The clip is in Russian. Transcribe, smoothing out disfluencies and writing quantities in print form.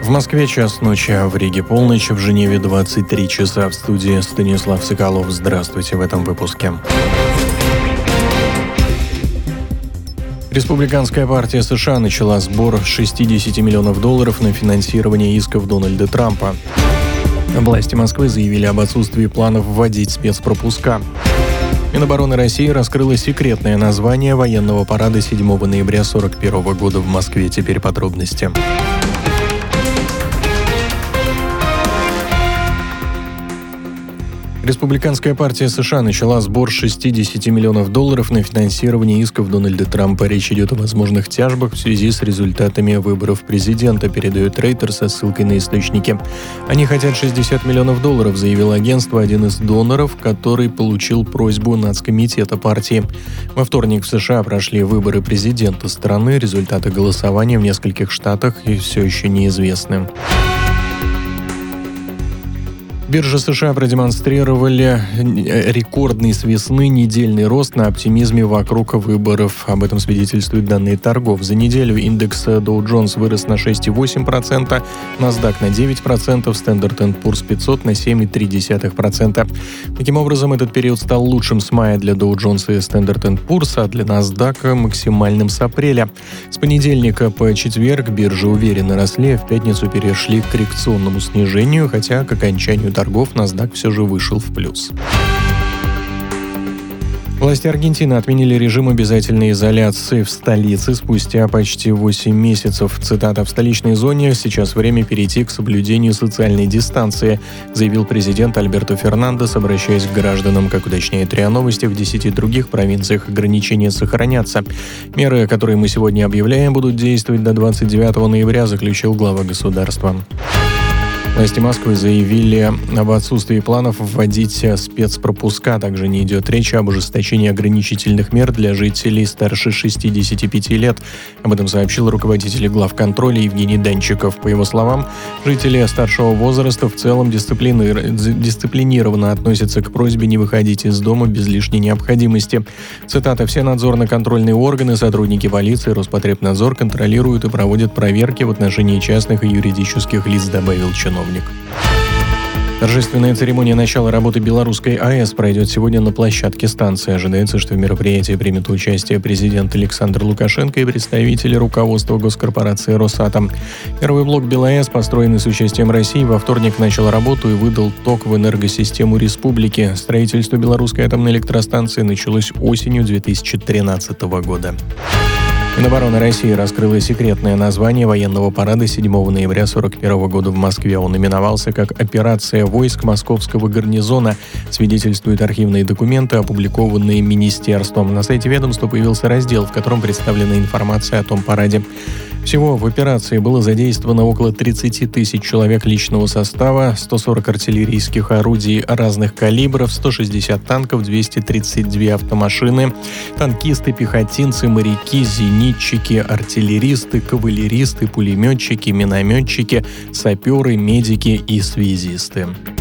Москве час ночи, а в Риге полночь, в Женеве 23 часа. В студии Станислав Соколов. Здравствуйте в этом выпуске. Республиканская партия США начала сбор $60 миллионов на финансирование исков Дональда Трампа. Власти Москвы заявили об отсутствии планов вводить спецпропуска. Минобороны России раскрыла секретное название военного парада 7 ноября 1941 года в Москве. Теперь подробности. Республиканская партия США начала сбор $60 миллионов на финансирование исков Дональда Трампа. Речь идет о возможных тяжбах в связи с результатами выборов президента, передает Рейтер со ссылкой на источники. Они хотят $60 миллионов, заявило агентство, один из доноров, который получил просьбу Нацкомитета партии. Во вторник в США прошли выборы президента страны. Результаты голосования в нескольких штатах все еще неизвестны. Биржи США продемонстрировали рекордный с весны недельный рост на оптимизме вокруг выборов. Об этом свидетельствуют данные торгов. За неделю индекс Dow Jones вырос на 6,8%, NASDAQ на 9%, Standard & Poor's 500 на 7,3%. Таким образом, этот период стал лучшим с мая для Dow Jones и Standard & Poor's, а для NASDAQ максимальным с апреля. С понедельника по четверг биржи уверенно росли, а в пятницу перешли к коррекционному снижению, хотя к окончанию торгов NASDAQ все же вышел в плюс. Власти Аргентины отменили режим обязательной изоляции в столице спустя почти 8 месяцев. Цитата: «В столичной зоне сейчас время перейти к соблюдению социальной дистанции», заявил президент Альберто Фернандес, обращаясь к гражданам. Как уточняет РИА Новости, в 10 других провинциях ограничения сохранятся. Меры, которые мы сегодня объявляем, будут действовать до 29 ноября, заключил глава государства. Власти Москвы заявили об отсутствии планов вводить спецпропуска. Также не идет речи об ужесточении ограничительных мер для жителей старше 65 лет. Об этом сообщил руководитель главконтроля Евгений Данчиков. По его словам, жители старшего возраста в целом дисциплинированно относятся к просьбе не выходить из дома без лишней необходимости. Цитата: «Все надзорно-контрольные органы, сотрудники полиции, Роспотребнадзор контролируют и проводят проверки в отношении частных и юридических лиц», добавил чиновник. Торжественная церемония начала работы Белорусской АЭС пройдет сегодня на площадке станции. Ожидается, что в мероприятии примет участие президент Александр Лукашенко и представители руководства госкорпорации «Росатом». Первый блок БелАЭС, построенный с участием России, во вторник начал работу и выдал ток в энергосистему республики. Строительство белорусской атомной электростанции началось осенью 2013 года. Минобороны России раскрыла секретное название военного парада 7 ноября 1941 года в Москве. Он именовался как «Операция войск Московского гарнизона», свидетельствуют архивные документы, опубликованные министерством. На сайте ведомства появился раздел, в котором представлена информация о том параде. Всего в операции было задействовано около 30 тысяч человек личного состава, 140 артиллерийских орудий разных калибров, 160 танков, 232 автомашины, танкисты, пехотинцы, моряки, зенитчики, артиллеристы, кавалеристы, пулеметчики, минометчики, саперы, медики и связисты.